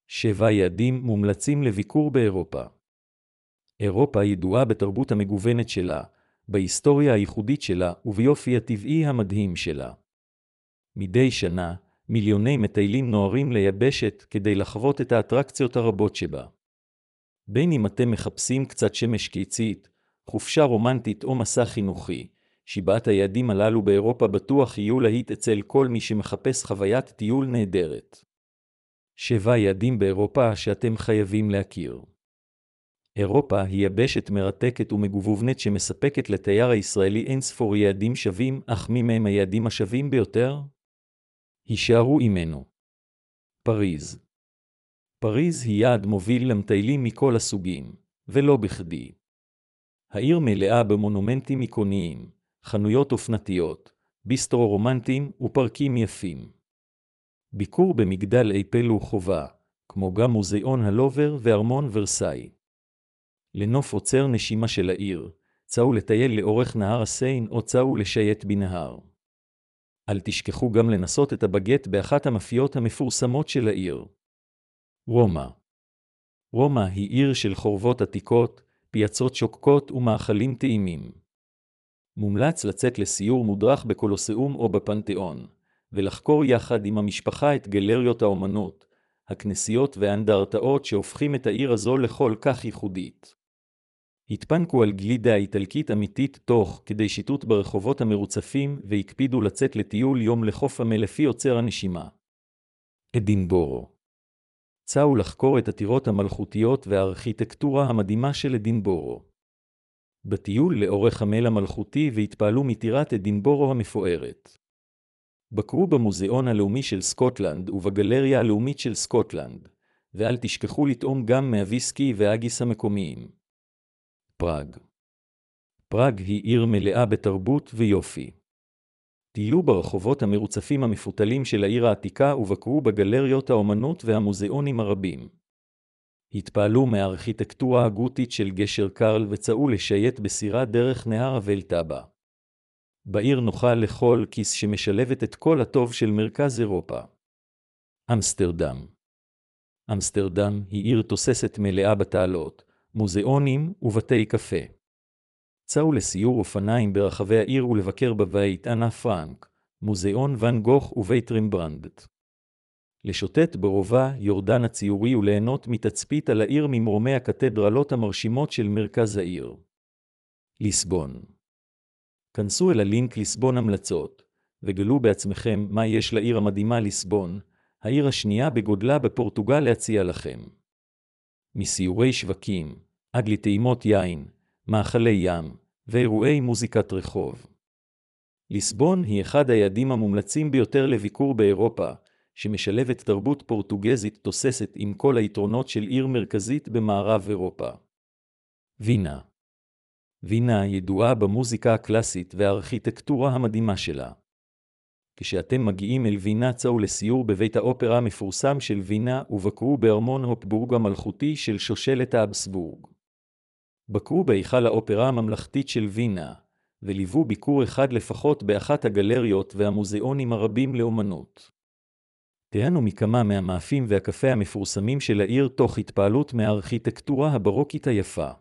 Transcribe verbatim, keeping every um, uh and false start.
שבע יעדים מומלצים לביקור באירופה. אירופה ידועה בתרבות המגוונת שלה, בהיסטוריה הייחודית שלה וביופי הטבעי המדהים שלה. מדי שנה, מיליוני מטיילים נוערים ליבשת כדי לחוות את האטרקציות הרבות שבה. בין אם אתם מחפשים קצת שמש קיצית, חופשה רומנטית או מסע חינוכי, שבעת היעדים הללו באירופה בטוח יהיו להיט אצל כל מי שמחפש חוויית טיול נהדרת. שבע יעדים באירופה שאתם חייבים להכיר. אירופה היא יבשת מרתקת ומגווננת שמספקת לתייר הישראלי אין ספור יעדים שווים, אך מי מהם היעדים השווים ביותר? הישארו עמנו. פריז. פריז היא יעד מוביל למטיילים מכל הסוגים, ולא בכדי. העיר מלאה במונומנטים איקוניים, חנויות אופנתיות, ביסטרו רומנטיים ופרקים יפים. ביקור במגדל אייפל הוא חובה, כמו גם מוזיאון הלובר וארמון ורסאי. לנוף עוצר נשימה של העיר, צאו לטייל לאורך נהר הסיין או צאו לשייט בנהר. אל תשכחו גם לנסות את הבגט באחת המאפיות המפורסמות של העיר. רומא. רומא היא עיר של חורבות עתיקות, פיאצות שוקקות ומאכלים טעימים. מומלץ לצאת לסיור מודרך בקולוסיאום או בפנתיאון, ולחקור יחד עם המשפחה את גלריות האומנות, הכנסיות והאנדרטאות שהופכים את העיר הזו לכל כך ייחודית. התפנקו על גלידה איטלקית אמיתית תוך כדי שיטוט ברחובות המרוצפים והקפידו לצאת לטיול יום לחוף המלפי עוצר הנשימה. אדינבורו. צאו לחקור את הטירות המלכותיות והארכיטקטורה המדהימה של אדינבורו. בטיול לאורך המל המלכותי והתפעלו מטירת אדינבורו המפוארת. בקרו במוזיאון הלאומי של סקוטלנד ובגלריה הלאומית של סקוטלנד, ואל תשכחו לטעום גם מהוויסקי והאגיס המקומיים. פראג. פראג היא עיר מלאה בתרבות ויופי. טיילו ברחובות המרוצפים המפותלים של העיר העתיקה ובקרו בגלריות האומנות והמוזיאונים הרבים. התפעלו מהארכיטקטורה הגותית של גשר קרל וצאו לשייט בסירה דרך נהר הוולטאבה. בעיר נוכל לכל כיס שמשלבת את כל הטוב של מרכז אירופה. אמסטרדם. אמסטרדם היא עיר תוססת מלאה בתעלות, מוזיאונים ובתי קפה. צאו לסיור אופניים ברחבי העיר ולבקר בבית אנה פרנק, מוזיאון ואן גוך ובית רמברנדט. לשוטט ברובע יורדן הציורי וליהנות מתצפית על העיר ממרומי הקתדרלות המרשימות של מרכז העיר. ליסבון. כנסו אל הלינק ליסבון המלצות, וגלו בעצמכם מה יש לעיר המדהימה ליסבון, העיר השנייה בגודלה בפורטוגל להציע לכם. מסיורי שווקים, עד לטעימות יין, מאכלי ים, ואירועי מוזיקת רחוב. ליסבון היא אחד היעדים המומלצים ביותר לביקור באירופה, שמשלבת תרבות פורטוגזית תוססת עם כל היתרונות של עיר מרכזית במערב אירופה. וינה. וינה ידועה במוזיקה הקלאסית והארכיטקטורה המדהימה שלה. כשאתם מגיעים אל וינה צאו לסיור בבית האופרה המפורסם של וינה ובקרו בארמון הופבורג המלכותי של שושלת האבסבורג. בקרו בהיכל האופרה הממלכתית של וינה, וליוו ביקור אחד לפחות באחת הגלריות והמוזיאונים הרבים לאומנות. תהנו מכמה מהמאפים והקפה המפורסמים של העיר תוך התפעלות מהארכיטקטורה הברוקית היפה.